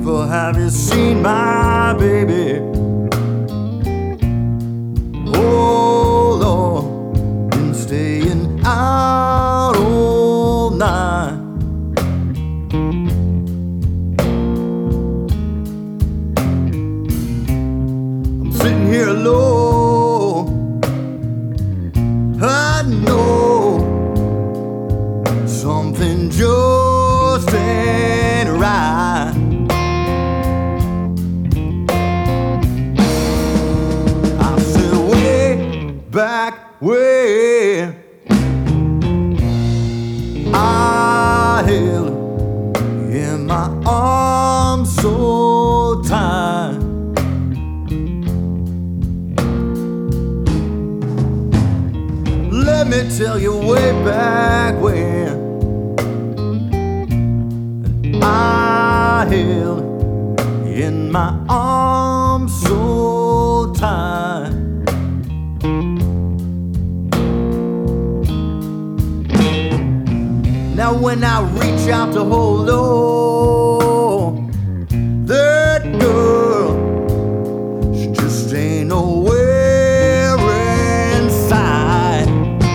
But have you seen my baby? Oh Lord, been staying out all night. I'm sitting here alone. I know something just ain't right. I said way back where I held in my arms so tight. Let me tell you way back when I held in my arms so tight. Now when I reach out to hold on, that girl, she just ain't nowhere inside.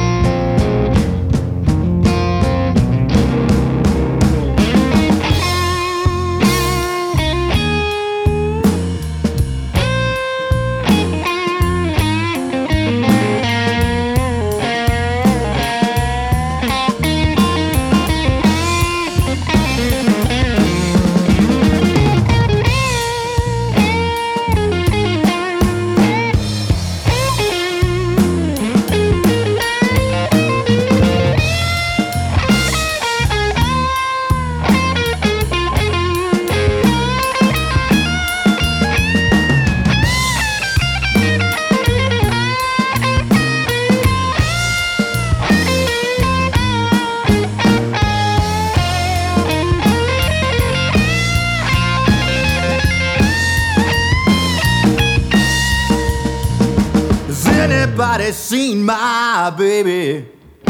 Anybody seen my baby?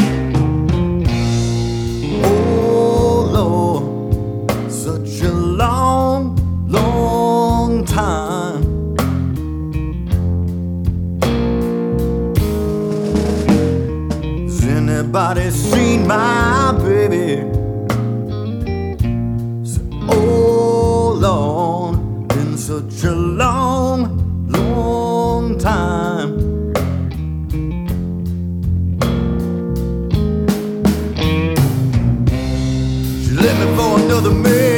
Oh Lord, such a long, long time. Has anybody seen my baby? Oh Lord, been such a long, long time. Let me for another man.